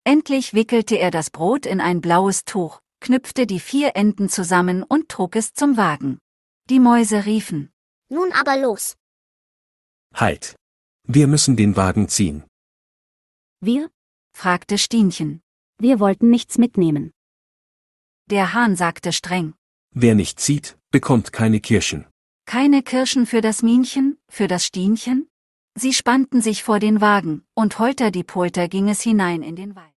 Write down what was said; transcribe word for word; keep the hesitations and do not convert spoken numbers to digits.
Endlich wickelte er das Brot in ein blaues Tuch, knüpfte die vier Enden zusammen und trug es zum Wagen. Die Mäuse riefen: Nun aber los. Halt! Wir müssen den Wagen ziehen. Wir? fragte Stienchen. Wir wollten nichts mitnehmen. Der Hahn sagte streng: Wer nicht zieht, bekommt keine Kirschen. Keine Kirschen für das Minchen, für das Stienchen? Sie spannten sich vor den Wagen, und holter die Polter ging es hinein in den Wald.